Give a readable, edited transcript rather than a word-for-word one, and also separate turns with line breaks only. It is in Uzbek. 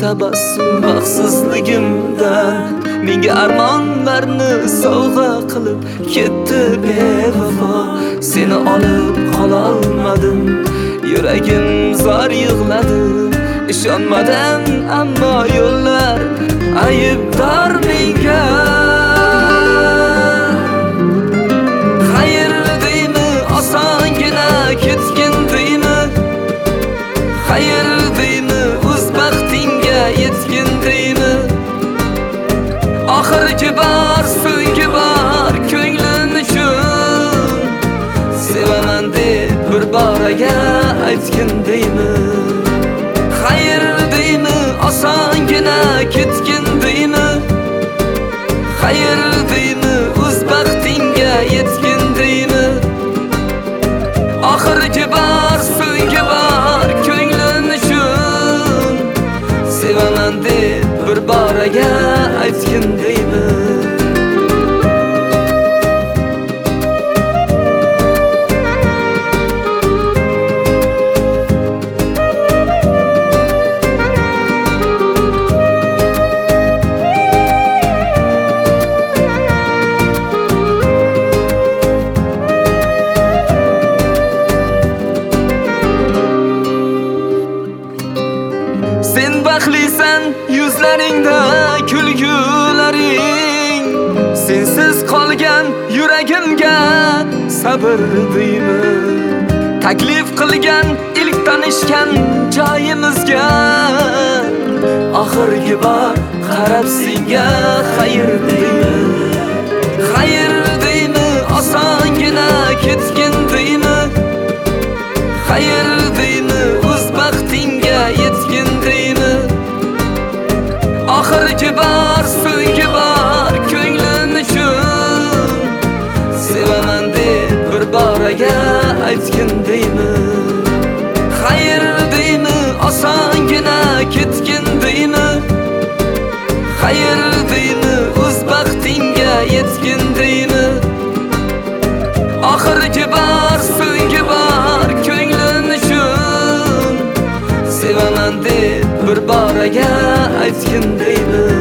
tabassum baxtsizligimdan menga armonlarni sovg'a qilib ketdi bevafo. Seni olib qololmadim, yuragim zor yig'ladi. Ishonmadim ammo yo'llar aybdor menga. Xayr deymi, osongina ketgin deymi? Xayr deymi, o'z baxtingga yetgin deymi? Oxirgi bor, so'nggi bor ko'nglim uchun sevaman deb bir boraga aytgin deymi? Xayr deymi, osongina ketgin deymi? Xayr deymi, o'z baxtingga yetgin deymi? Oxirgi bor, so'nggi bor ko'nglim uchun sevaman deb bir boraga aytgin deymi? Sen baxtlisan, yuzlaringda kulgularing. Sensiz qolgan yuragimga sabr deymi? Taklif qilgan ilk tanishgan joyimizga oxirgi bor qarab senga xayr deymi? Xayr deymi, osongina ketgin deymi? Xayr deymi, o'z baxtingga yetgin deymi? Oxirgi bor, so'nggi bor ko'nglim uchun sevaman deb bir boraga aytgin deymi? Xayr deymi, osongina ketgin deymi? Xayr deymi, o'z baxtingga yetgin deymi? Oxirgi bor, so'nggi bor ko'nglim uchun sevaman deb bir boraga aytgin deymi?